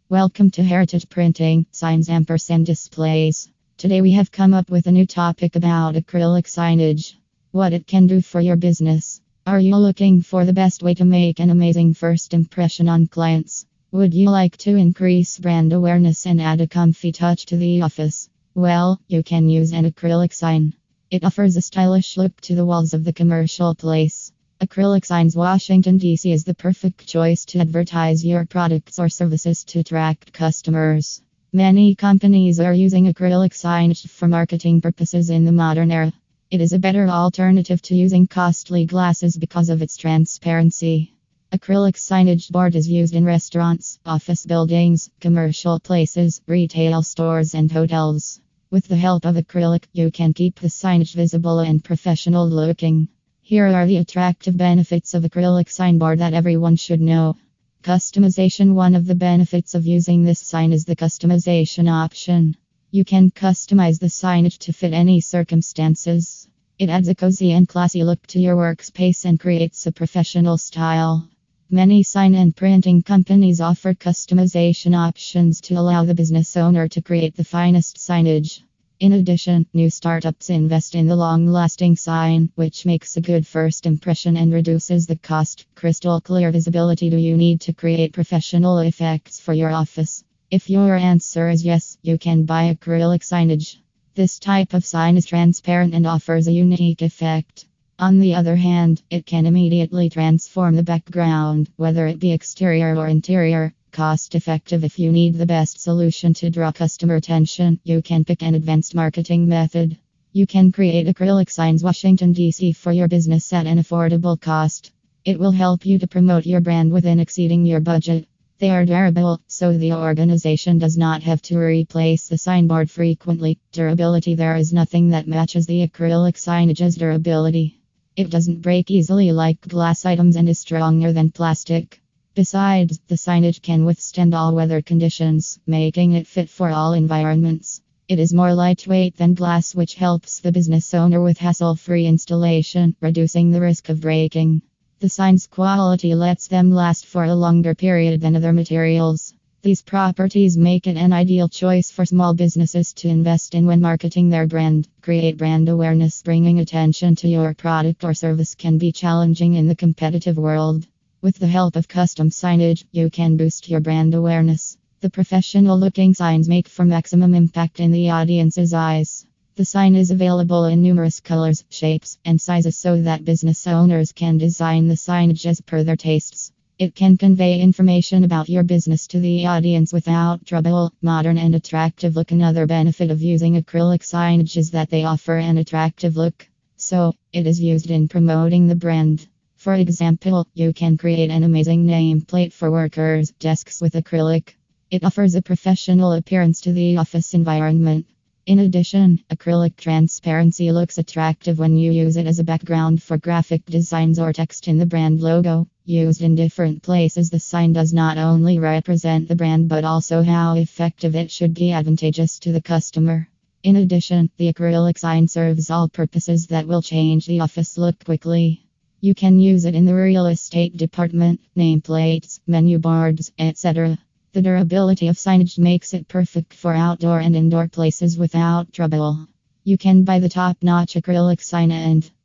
Welcome to Heritage Printing, Signs Ampersand Displays. Today we have come up with a new topic about acrylic signage. What it can do for your business. Are you looking for the best way to make an amazing first impression on clients? Would you like to increase brand awareness and add a comfy touch to the office? Well, you can use an acrylic sign. It offers a stylish look to the walls of the commercial place. Acrylic Signs Washington, D.C. is the perfect choice to advertise your products or services to attract customers. Many companies are using acrylic signage for marketing purposes in the modern era. It is a better alternative to using costly glasses because of its transparency. Acrylic signage board is used in restaurants, office buildings, commercial places, retail stores, and hotels. With the help of acrylic, you can keep the signage visible and professional looking. Here are the attractive benefits of acrylic signboard that everyone should know. Customization. One of the benefits of using this sign is the customization option. You can customize the signage to fit any circumstances. It adds a cozy and classy look to your workspace and creates a professional style. Many sign and printing companies offer customization options to allow the business owner to create the finest signage. In addition, new startups invest in the long-lasting sign, which makes a good first impression and reduces the cost. Crystal clear visibility. Do you need to create professional effects for your office? If your answer is yes, you can buy acrylic signage. This type of sign is transparent and offers a unique effect. On the other hand, it can immediately transform the background, whether it be exterior or interior. Cost effective. If you need the best solution to draw customer attention, you can pick an advanced marketing method. You can create acrylic signs Washington, D.C. for your business at an affordable cost. It will help you to promote your brand within exceeding your budget. They are durable, so the organization does not have to replace the signboard frequently. Durability. There is nothing that matches the acrylic signage's durability. It doesn't break easily like glass items and is stronger than plastic. Besides, the signage can withstand all weather conditions, making it fit for all environments. It is more lightweight than glass, which helps the business owner with hassle-free installation, reducing the risk of breaking. The sign's quality lets them last for a longer period than other materials. These properties make it an ideal choice for small businesses to invest in when marketing their brand. Create brand awareness. Bringing attention to your product or service can be challenging in the competitive world. With the help of custom signage, you can boost your brand awareness. The professional-looking signs make for maximum impact in the audience's eyes. The sign is available in numerous colors, shapes, and sizes so that business owners can design the signage as per their tastes. It can convey information about your business to the audience without trouble. Modern and attractive look. Another benefit of using acrylic signage is that they offer an attractive look. So, it is used in promoting the brand. For example, you can create an amazing nameplate for workers' desks with acrylic. It offers a professional appearance to the office environment. In addition, acrylic transparency looks attractive when you use it as a background for graphic designs or text in the brand logo. Used in different places, the sign does not only represent the brand but also how effective it should be advantageous to the customer. In addition, the acrylic sign serves all purposes that will change the office look quickly. You can use it in the real estate department, nameplates, menu boards, etc. The durability of signage makes it perfect for outdoor and indoor places without trouble. You can buy the top-notch acrylic sign and